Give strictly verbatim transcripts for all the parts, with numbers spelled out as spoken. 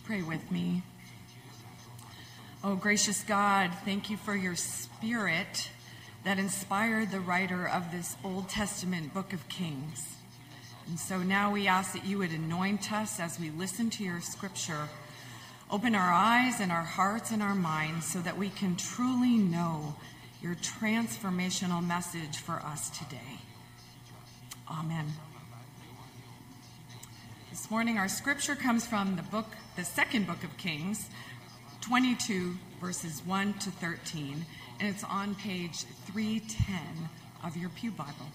Pray with me. Oh, gracious God, thank you for your Spirit that inspired the writer of this Old Testament book of Kings. And so now we ask that you would anoint us as we listen to your scripture. Open our eyes and our hearts and our minds so that we can truly know your transformational message for us today. Amen. This morning our scripture comes from the book, the second book of Kings, twenty-two verses one to thirteen, and it's on page three ten of your Pew Bible.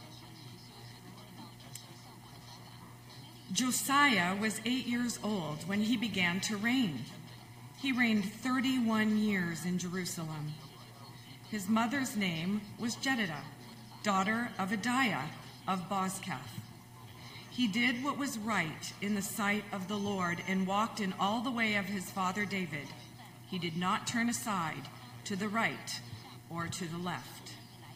Josiah was eight years old when he began to reign. He reigned thirty-one years in Jerusalem. His mother's name was Jedidah, daughter of Adiah of Bozkath. He did what was right in the sight of the Lord and walked in all the way of his father David. He did not turn aside to the right or to the left.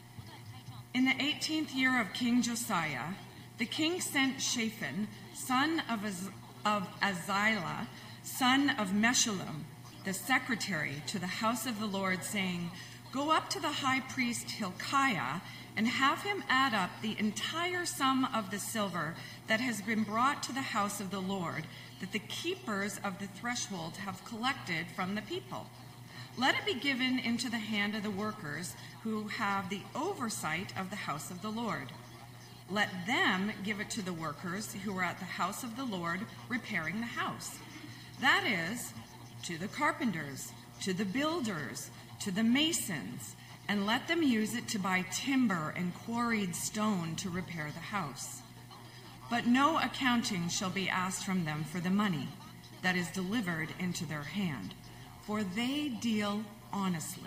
In the eighteenth year of King Josiah, the king sent Shaphan, son of, Az- of Azilah, son of Meshullam, the secretary, to the house of the Lord, saying, "Go up to the high priest Hilkiah and have him add up the entire sum of the silver that has been brought to the house of the Lord, that the keepers of the threshold have collected from the people. Let it be given into the hand of the workers who have the oversight of the house of the Lord. Let them give it to the workers who are at the house of the Lord repairing the house. That is, to the carpenters, to the builders, to the masons, and let them use it to buy timber and quarried stone to repair the house. But no accounting shall be asked from them for the money that is delivered into their hand, for they deal honestly."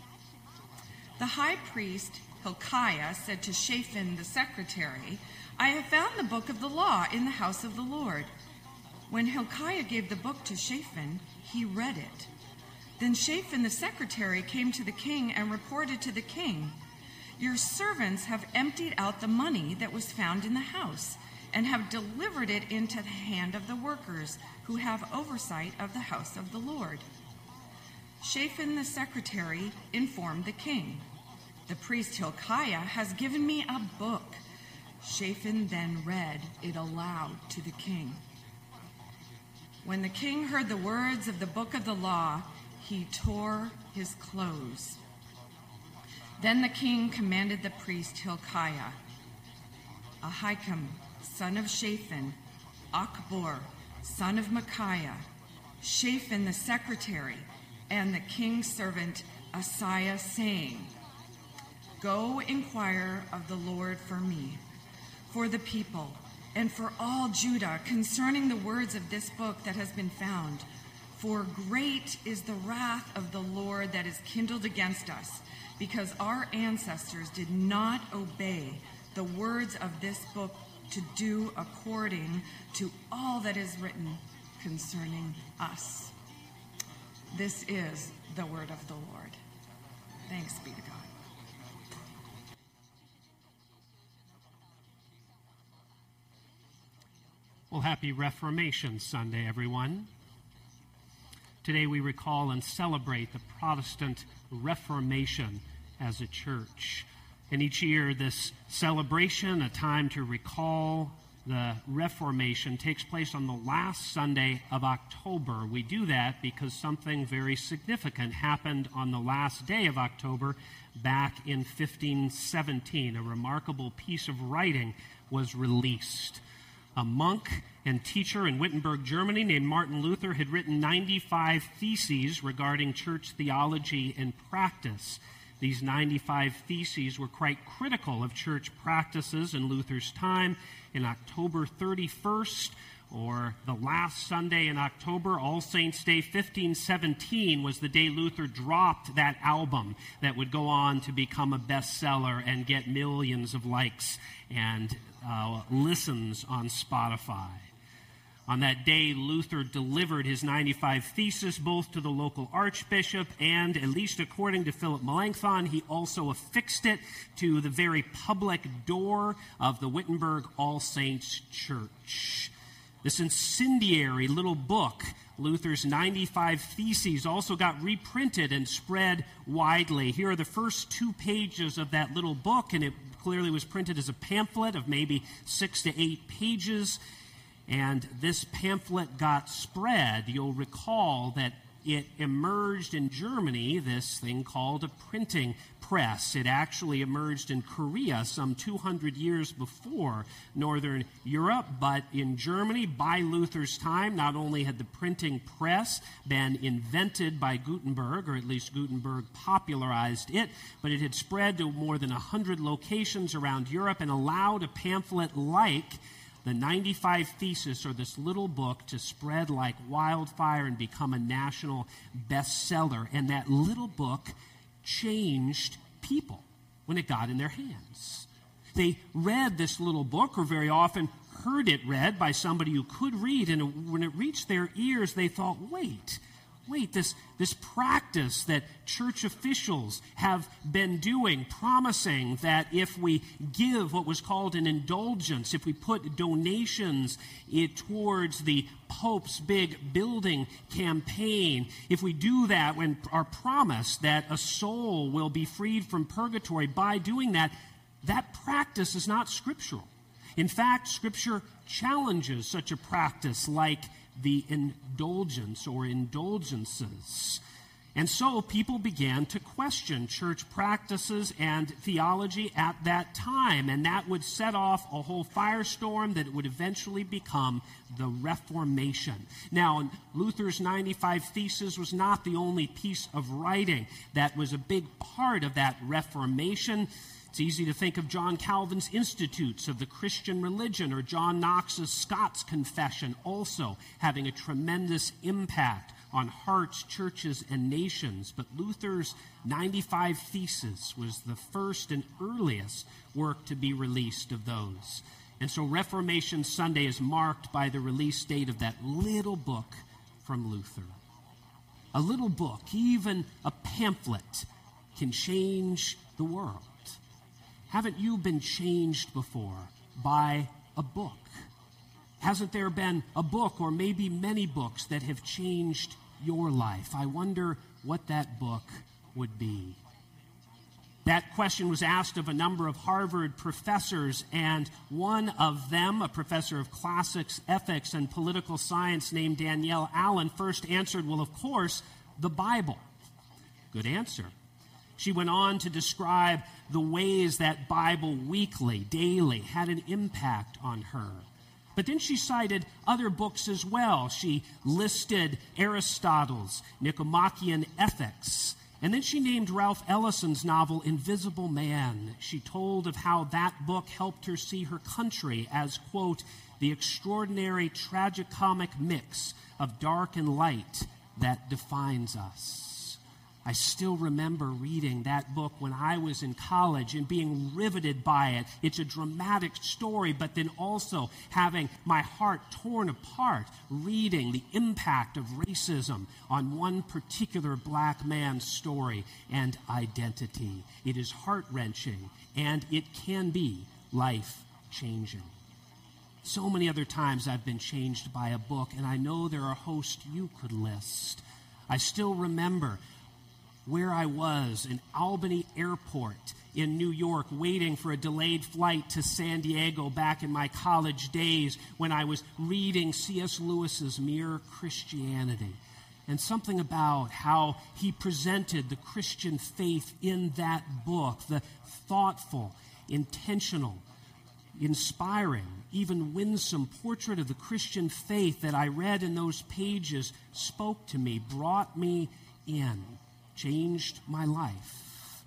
The high priest Hilkiah said to Shaphan the secretary, "I have found the book of the law in the house of the Lord." When Hilkiah gave the book to Shaphan, he read it. Then Shaphan the secretary came to the king and reported to the king, "Your servants have emptied out the money that was found in the house and have delivered it into the hand of the workers who have oversight of the house of the Lord." Shaphan the secretary informed the king, "The priest Hilkiah has given me a book." Shaphan then read it aloud to the king. When the king heard the words of the book of the law, he tore his clothes. Then the king commanded the priest Hilkiah, Ahikam, son of Shaphan, Achbor, son of Micaiah, Shaphan the secretary, and the king's servant Asaiah, saying, "Go inquire of the Lord for me, for the people, and for all Judah concerning the words of this book that has been found. For great is the wrath of the Lord that is kindled against us, because our ancestors did not obey the words of this book to do according to all that is written concerning us." This is the word of the Lord. Thanks be to God. Well, happy Reformation Sunday, everyone. Today we recall and celebrate the Protestant Reformation as a church. And each year this celebration, a time to recall the Reformation, takes place on the last Sunday of October. We do that because something very significant happened on the last day of October back in fifteen seventeen. A remarkable piece of writing was released. A monk and teacher in Wittenberg, Germany, named Martin Luther had written ninety-five theses regarding church theology and practice. These ninety-five theses were quite critical of church practices in Luther's time. In October thirty-first, or the last Sunday in October, All Saints' Day fifteen seventeen, was the day Luther dropped that album that would go on to become a bestseller and get millions of likes and uh, listens on Spotify. On that day, Luther delivered his ninety-five Theses both to the local archbishop and, at least according to Philip Melanchthon, he also affixed it to the very public door of the Wittenberg All Saints Church. This incendiary little book Luther's ninety-five Theses also got reprinted and spread widely. Here are the first two pages of that little book, and it clearly was printed as a pamphlet of maybe six to eight pages. And this pamphlet got spread. You'll recall that it emerged in Germany, this thing called a printing press. It actually emerged in Korea some two hundred years before Northern Europe, but in Germany, by Luther's time, not only had the printing press been invented by Gutenberg, or at least Gutenberg popularized it, but it had spread to more than one hundred locations around Europe and allowed a pamphlet like the ninety-five Theses, or this little book, to spread like wildfire and become a national bestseller. And that little book changed people when it got in their hands. They read this little book, or very often heard it read by somebody who could read, and when it reached their ears, they thought, wait, wait, this, this practice that church officials have been doing, promising that if we give what was called an indulgence, if we put donations it towards the Pope's big building campaign, if we do that when our promise that a soul will be freed from purgatory, by doing that, that practice is not scriptural. In fact, Scripture challenges such a practice like the indulgence or indulgences. And so people began to question church practices and theology at that time, and that would set off a whole firestorm that would eventually become the Reformation. Now, Luther's ninety-five Theses was not the only piece of writing that was a big part of that Reformation. It's easy to think of John Calvin's Institutes of the Christian Religion, or John Knox's Scots Confession, also having a tremendous impact on hearts, churches, and nations. But Luther's ninety-five Theses was the first and earliest work to be released of those. And so Reformation Sunday is marked by the release date of that little book from Luther. A little book, even a pamphlet, can change the world. Haven't you been changed before by a book? Hasn't there been a book, or maybe many books, that have changed your life? I wonder what that book would be. That question was asked of a number of Harvard professors, and one of them, a professor of classics, ethics, and political science named Danielle Allen, first answered, well, of course, the Bible. Good answer. She went on to describe the ways that Bible weekly, daily, had an impact on her. But then she cited other books as well. She listed Aristotle's Nicomachean Ethics. And then she named Ralph Ellison's novel Invisible Man. She told of how that book helped her see her country as, quote, the extraordinary tragicomic mix of dark and light that defines us. I still remember reading that book when I was in college and being riveted by it. It's a dramatic story, but then also having my heart torn apart reading the impact of racism on one particular black man's story and identity. It is heart-wrenching, and it can be life-changing. So many other times I've been changed by a book, and I know there are a host you could list. I still remember where I was in Albany Airport in New York, waiting for a delayed flight to San Diego back in my college days when I was reading C S Lewis's Mere Christianity. And something about how he presented the Christian faith in that book, the thoughtful, intentional, inspiring, even winsome portrait of the Christian faith that I read in those pages spoke to me, brought me in, changed my life.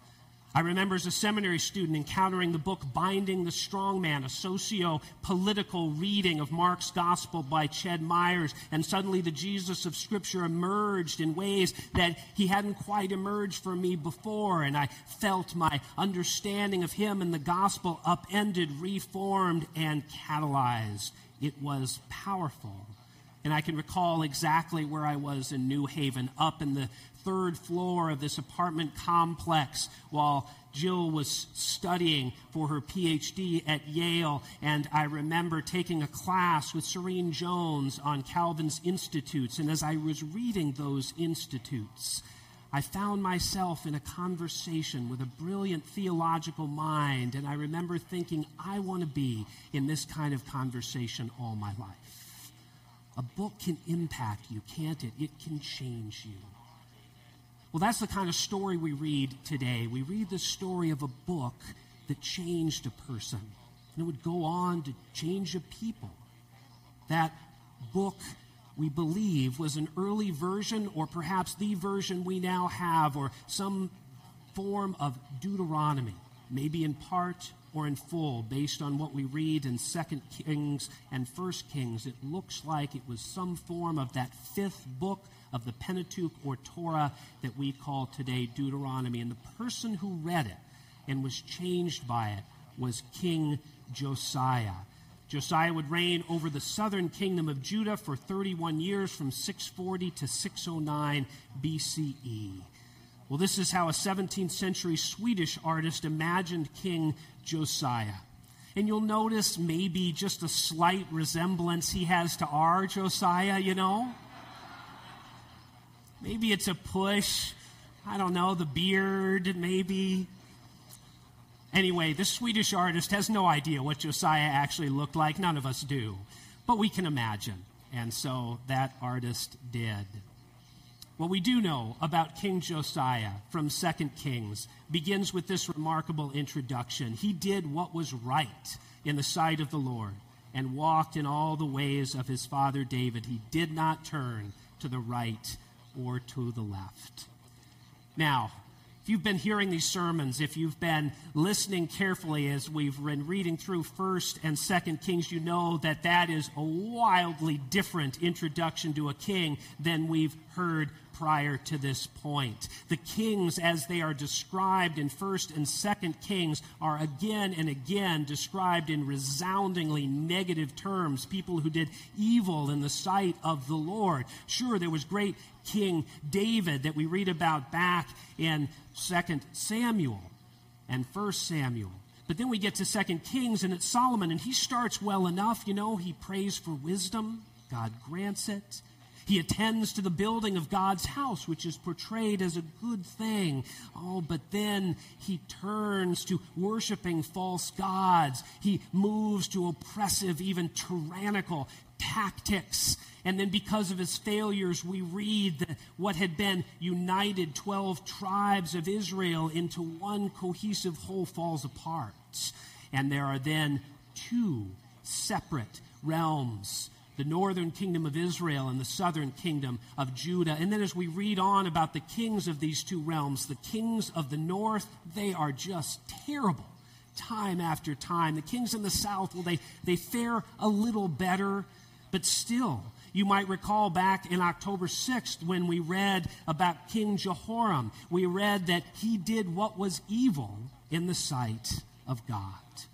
I remember as a seminary student encountering the book Binding the Strong Man, a socio-political reading of Mark's Gospel by Ched Myers, and suddenly the Jesus of Scripture emerged in ways that he hadn't quite emerged for me before, and I felt my understanding of him and the Gospel upended, reformed, and catalyzed. It was powerful. And I can recall exactly where I was in New Haven, up in the third floor of this apartment complex while Jill was studying for her P H D at Yale. And I remember taking a class with Serene Jones on Calvin's Institutes. And as I was reading those institutes, I found myself in a conversation with a brilliant theological mind. And I remember thinking, I want to be in this kind of conversation all my life. A book can impact you, can't it? It can change you. Well, that's the kind of story we read today. We read the story of a book that changed a person, and it would go on to change a people. That book, we believe, was an early version, or perhaps the version we now have, or some form of Deuteronomy, maybe in part or in full, based on what we read in Second Kings and First Kings. It looks like it was some form of that fifth book of the Pentateuch or Torah that we call today Deuteronomy. And the person who read it and was changed by it was King Josiah. Josiah would reign over the southern kingdom of Judah for thirty-one years, from six forty to six oh nine B C E. Well, this is how a seventeenth century Swedish artist imagined King Josiah. And you'll notice maybe just a slight resemblance he has to our Josiah, you know? Maybe it's a push. I don't know, the beard, maybe. Anyway, this Swedish artist has no idea what Josiah actually looked like. None of us do. But we can imagine. And so that artist did. What we do know about King Josiah from Second Kings begins with this remarkable introduction. He did what was right in the sight of the Lord and walked in all the ways of his father David. He did not turn to the right or to the left. Now, if you've been hearing these sermons, if you've been listening carefully as we've been reading through First and Second Kings, you know that that is a wildly different introduction to a king than we've heard prior to this point. The kings, as they are described in First and Second Kings, are again and again described in resoundingly negative terms. People who did evil in the sight of the Lord. Sure, there was great King David that we read about back in Second Samuel and First Samuel. But then we get to Second Kings, and it's Solomon, and he starts well enough. You know, he prays for wisdom. God grants it. He attends to the building of God's house, which is portrayed as a good thing. Oh, but then he turns to worshiping false gods. He moves to oppressive, even tyrannical tactics. And then because of his failures, we read that what had been united twelve tribes of Israel into one cohesive whole falls apart. And there are then two separate realms, the northern kingdom of Israel and the southern kingdom of Judah. And then as we read on about the kings of these two realms, the kings of the north, they are just terrible time after time. The kings in the south, well, they, they fare a little better, but still, you might recall back in October sixth when we read about King Jehoram. We read that he did what was evil in the sight of God.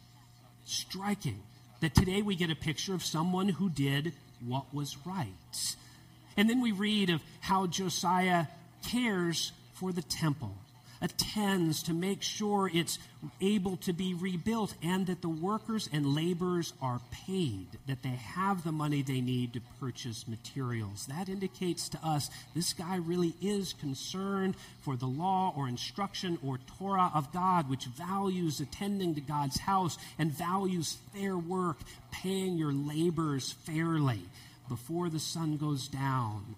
Striking that today we get a picture of someone who did what was right. And then we read of how Josiah cares for the temple, attends to make sure it's able to be rebuilt, and that the workers and laborers are paid, that they have the money they need to purchase materials. That indicates to us this guy really is concerned for the law or instruction or Torah of God, which values attending to God's house and values fair work, paying your laborers fairly before the sun goes down.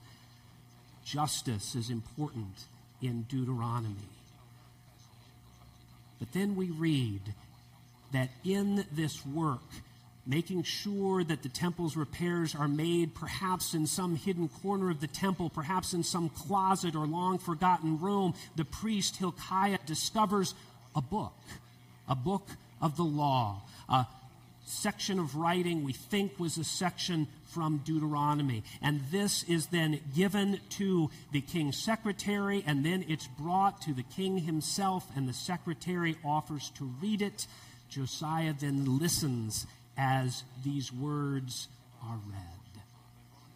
Justice is important in Deuteronomy. But then we read that in this work, making sure that the temple's repairs are made, perhaps in some hidden corner of the temple, perhaps in some closet or long-forgotten room, the priest Hilkiah discovers a book, a book of the law, a section of writing we think was a section from Deuteronomy. And this is then given to the king's secretary, and then it's brought to the king himself, and the secretary offers to read it. Josiah then listens as these words are read.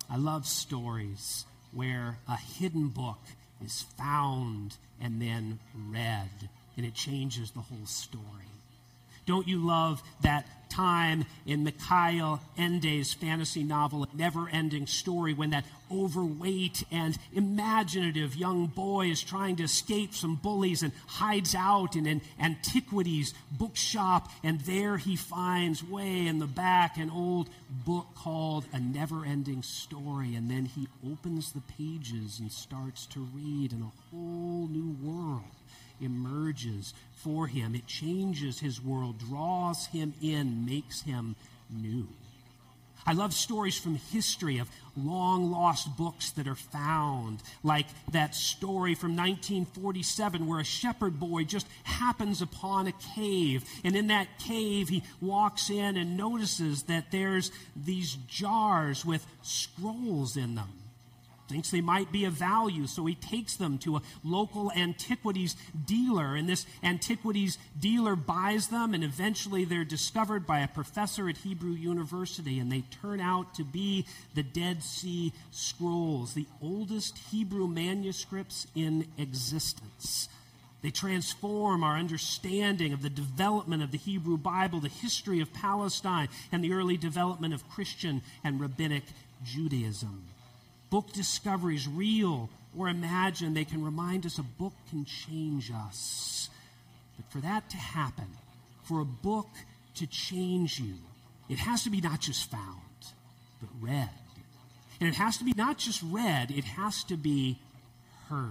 I love stories where a hidden book is found and then read, and it changes the whole story. Don't you love that time in Mikhail Ende's fantasy novel, A Never-Ending Story, when that overweight and imaginative young boy is trying to escape some bullies and hides out in an antiquities bookshop, and there he finds way in the back an old book called A Never-Ending Story, and then he opens the pages and starts to read, and a whole new world emerges for him. It changes his world, draws him in, makes him new. I love stories from history of long-lost books that are found, like that story from nineteen forty-seven where a shepherd boy just happens upon a cave, and in that cave he walks in and notices that there's these jars with scrolls in them. Thinks they might be of value, so he takes them to a local antiquities dealer, and this antiquities dealer buys them, and eventually they're discovered by a professor at Hebrew University, and they turn out to be the Dead Sea Scrolls, the oldest Hebrew manuscripts in existence. They transform our understanding of the development of the Hebrew Bible, the history of Palestine, and the early development of Christian and Rabbinic Judaism. Book discoveries, real or imagined, they can remind us a book can change us. But for that to happen, for a book to change you, it has to be not just found, but read. And it has to be not just read, it has to be heard.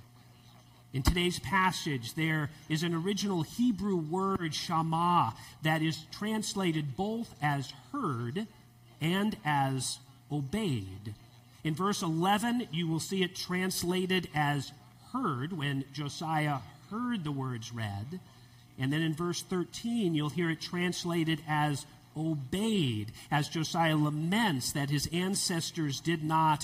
In today's passage, there is an original Hebrew word, shama, that is translated both as heard and as obeyed. In verse eleven, you will see it translated as heard when Josiah heard the words read. And then in verse thirteen, you'll hear it translated as obeyed, as Josiah laments that his ancestors did not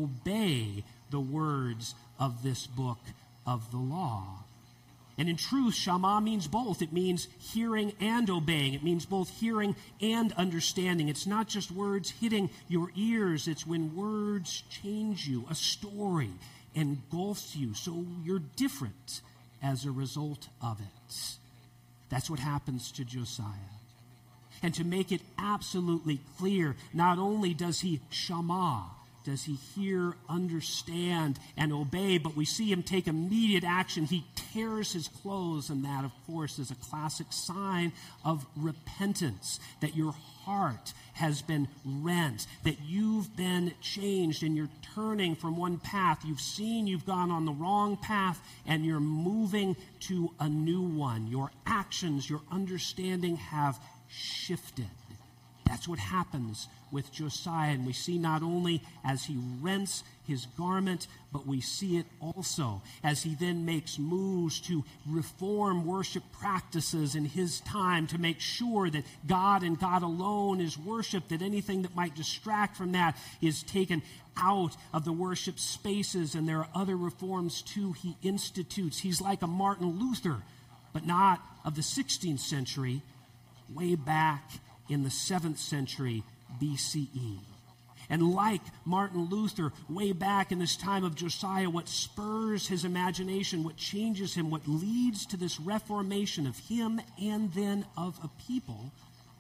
obey the words of this book of the law. And in truth, Shama means both. It means hearing and obeying. It means both hearing and understanding. It's not just words hitting your ears. It's when words change you. A story engulfs you, so you're different as a result of it. That's what happens to Josiah. And to make it absolutely clear, not only does he Shama, does he hear, understand, and obey, but we see him take immediate action. He tears his clothes, and that, of course, is a classic sign of repentance, that your heart has been rent, that you've been changed, and you're turning from one path. You've seen you've gone on the wrong path, and you're moving to a new one. Your actions, your understanding have shifted. That's what happens with Josiah, and we see not only as he rents his garment, but we see it also as he then makes moves to reform worship practices in his time, to make sure that God and God alone is worshiped, that anything that might distract from that is taken out of the worship spaces, and there are other reforms too he institutes. He's like a Martin Luther, but not of the sixteenth century, way back in the seventh century B C E. And like Martin Luther, way back in this time of Josiah, what spurs his imagination, what changes him, what leads to this reformation of him and then of a people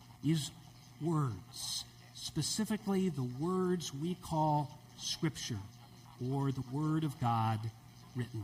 is words, specifically the words we call Scripture, or the Word of God written.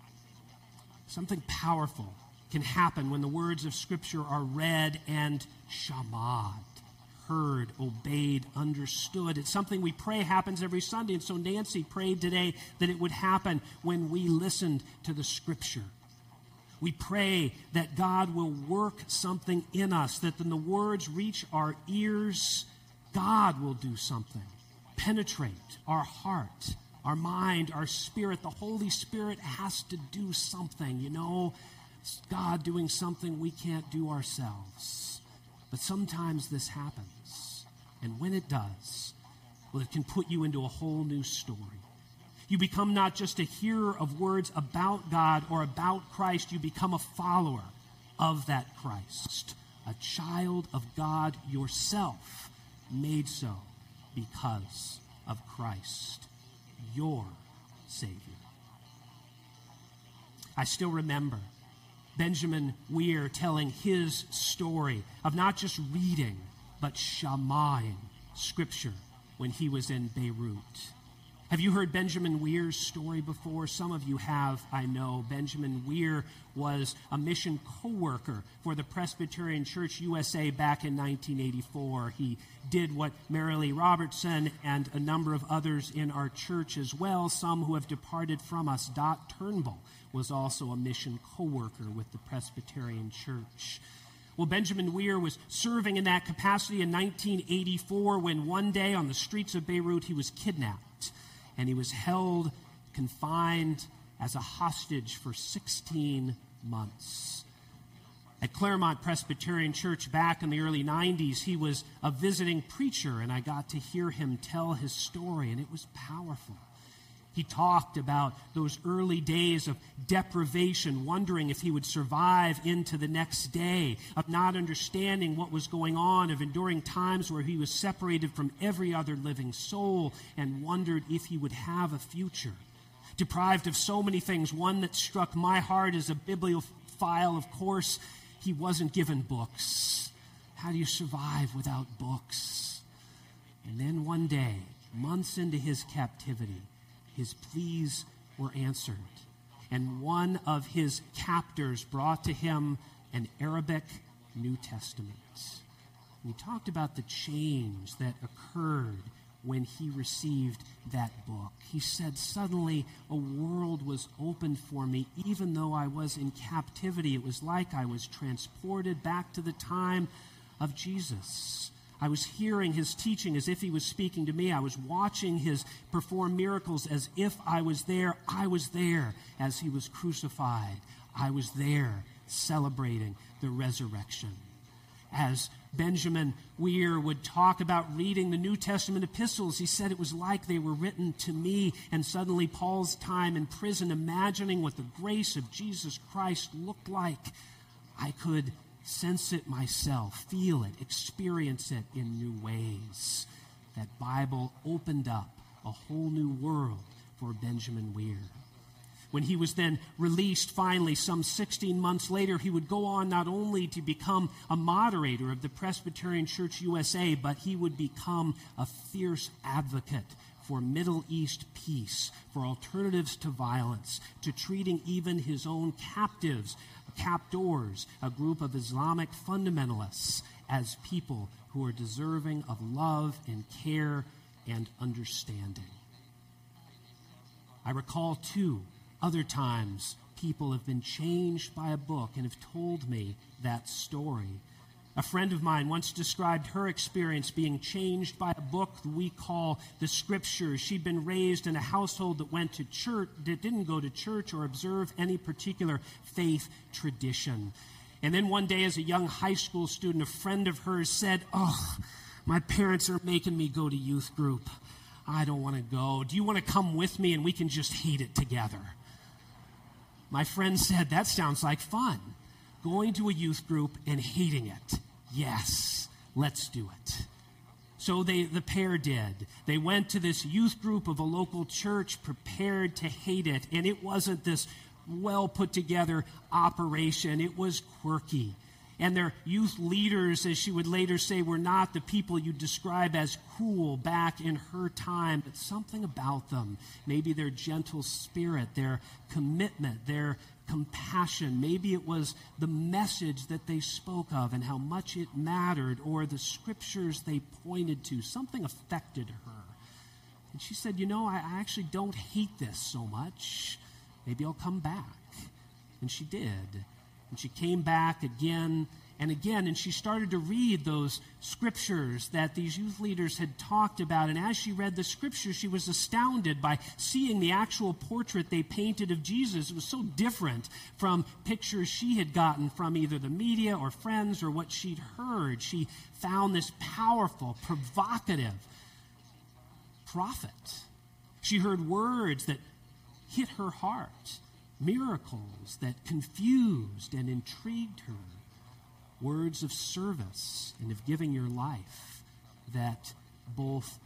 Something powerful can happen when the words of Scripture are read and shamad, heard, obeyed, understood. It's something we pray happens every Sunday, and so Nancy prayed today that it would happen when we listened to the Scripture. We pray that God will work something in us, that when the words reach our ears, God will do something, penetrate our heart, our mind, our spirit. The Holy Spirit has to do something, you know. It's God doing something we can't do ourselves. But sometimes this happens. And when it does, well, it can put you into a whole new story. You become not just a hearer of words about God or about Christ, you become a follower of that Christ, a child of God yourself, made so because of Christ, your Savior. I still remember Benjamin Weir telling his story of not just reading, but shama'ing Scripture when he was in Beirut. Have you heard Benjamin Weir's story before? Some of you have, I know. Benjamin Weir was a mission co-worker for the Presbyterian Church U S A back in nineteen eighty-four. He did what Mary Lee Robertson and a number of others in our church as well, some who have departed from us. Dot Turnbull was also a mission co-worker with the Presbyterian Church. Well, Benjamin Weir was serving in that capacity in nineteen eighty-four when one day on the streets of Beirut he was kidnapped. And he was held, confined as a hostage for sixteen months. At Claremont Presbyterian Church back in the early nineties, he was a visiting preacher, and I got to hear him tell his story, and it was powerful. He talked about those early days of deprivation, wondering if he would survive into the next day, of not understanding what was going on, of enduring times where he was separated from every other living soul and wondered if he would have a future. Deprived of so many things, one that struck my heart as a bibliophile, of course, he wasn't given books. How do you survive without books? And then one day, months into his captivity, his pleas were answered, and one of his captors brought to him an Arabic New Testament. And he talked about the change that occurred when he received that book. He said, suddenly a world was opened for me. Even though I was in captivity, it was like I was transported back to the time of Jesus. I was hearing his teaching as if he was speaking to me. I was watching his perform miracles as if I was there. I was there as he was crucified. I was there celebrating the resurrection. As Benjamin Weir would talk about reading the New Testament epistles, he said it was like they were written to me. And suddenly Paul's time in prison, imagining what the grace of Jesus Christ looked like, I could sense it myself, feel it, experience it in new ways. That Bible opened up a whole new world for Benjamin Weir. When he was then released finally some sixteen months later, he would go on not only to become a moderator of the Presbyterian Church U S A, but he would become a fierce advocate for Middle East peace, for alternatives to violence, to treating even his own captives, captors, a group of Islamic fundamentalists, as people who are deserving of love and care and understanding. I recall, too, other times people have been changed by a book and have told me that story. A friend of mine once described her experience being changed by a book we call the Scriptures. She'd been raised in a household that went to church, that didn't go to church or observe any particular faith tradition. And then one day as a young high school student, a friend of hers said, "Oh, my parents are making me go to youth group. I don't want to go. Do you want to come with me and we can just hate it together?" My friend said, "That sounds like fun. Going to a youth group and hating it. Yes, let's do it." So they, the pair did. They went to this youth group of a local church prepared to hate it. And it wasn't this well put together operation. It was quirky. And their youth leaders, as she would later say, were not the people you describe as cool back in her time, but something about them. Maybe their gentle spirit, their commitment, their compassion. Maybe it was the message that they spoke of and how much it mattered, or the scriptures they pointed to. Something affected her. And she said, "You know, I actually don't hate this so much. Maybe I'll come back." And she did. And she came back again and again, and she started to read those scriptures that these youth leaders had talked about. And as she read the scriptures, she was astounded by seeing the actual portrait they painted of Jesus. It was so different from pictures she had gotten from either the media or friends or what she'd heard. She found this powerful, provocative prophet. She heard words that hit her heart. Miracles that confused and intrigued her. Words of service and of giving your life that both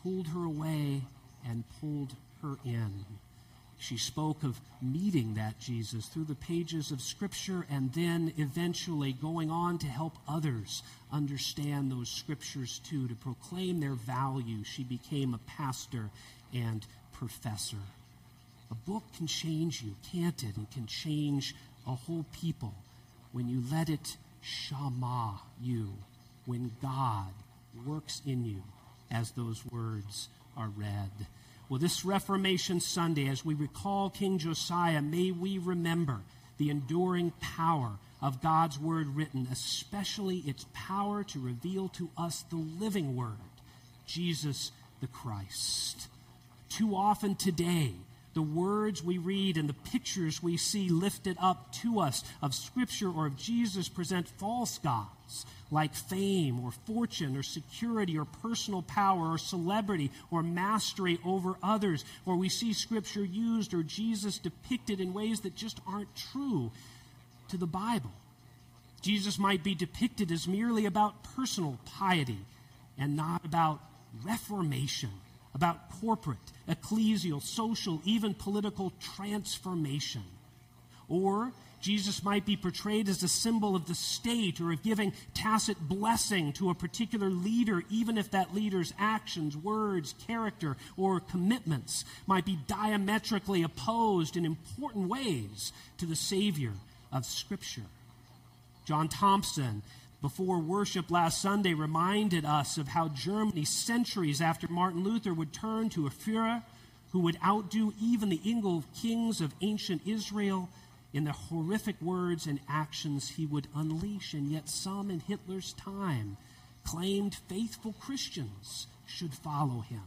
pulled her away and pulled her in. She spoke of meeting that Jesus through the pages of Scripture and then eventually going on to help others understand those Scriptures too, to proclaim their value. She became a pastor and professor. A book can change you, can't it? It can change a whole people when you let it shama you, when God works in you as those words are read. Well, this Reformation Sunday, as we recall King Josiah, may we remember the enduring power of God's Word written, especially its power to reveal to us the living Word, Jesus the Christ. Too often today, the words we read and the pictures we see lifted up to us of Scripture or of Jesus present false gods like fame or fortune or security or personal power or celebrity or mastery over others. Or we see Scripture used or Jesus depicted in ways that just aren't true to the Bible. Jesus might be depicted as merely about personal piety and not about reformation, about corporate, ecclesial, social, even political transformation. Or Jesus might be portrayed as a symbol of the state or of giving tacit blessing to a particular leader, even if that leader's actions, words, character, or commitments might be diametrically opposed in important ways to the Savior of Scripture. John Thompson, before worship last Sunday, reminded us of how Germany, centuries after Martin Luther, would turn to a Führer who would outdo even the English kings of ancient Israel in the horrific words and actions he would unleash. And yet some in Hitler's time claimed faithful Christians should follow him.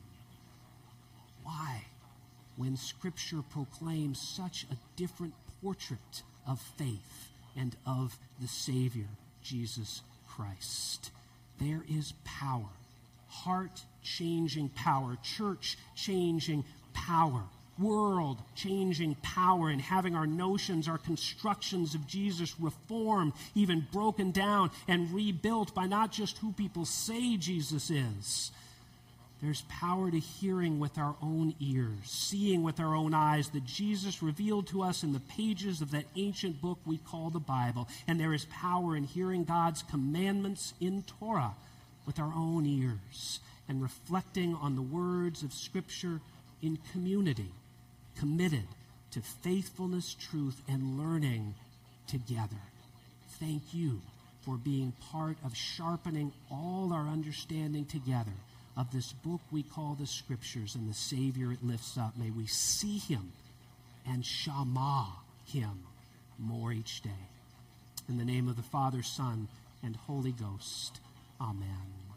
Why? When Scripture proclaims such a different portrait of faith and of the Savior, Jesus Christ. There is power, heart-changing power, church-changing power, world-changing power in having our notions, our constructions of Jesus reformed, even broken down and rebuilt by not just who people say Jesus is. There's power to hearing with our own ears, seeing with our own eyes that Jesus revealed to us in the pages of that ancient book we call the Bible. And there is power in hearing God's commandments in Torah with our own ears and reflecting on the words of Scripture in community, committed to faithfulness, truth, and learning together. Thank you for being part of sharpening all our understanding together of this book we call the Scriptures and the Savior it lifts up. May we see him and shama him more each day. In the name of the Father, Son, and Holy Ghost, amen.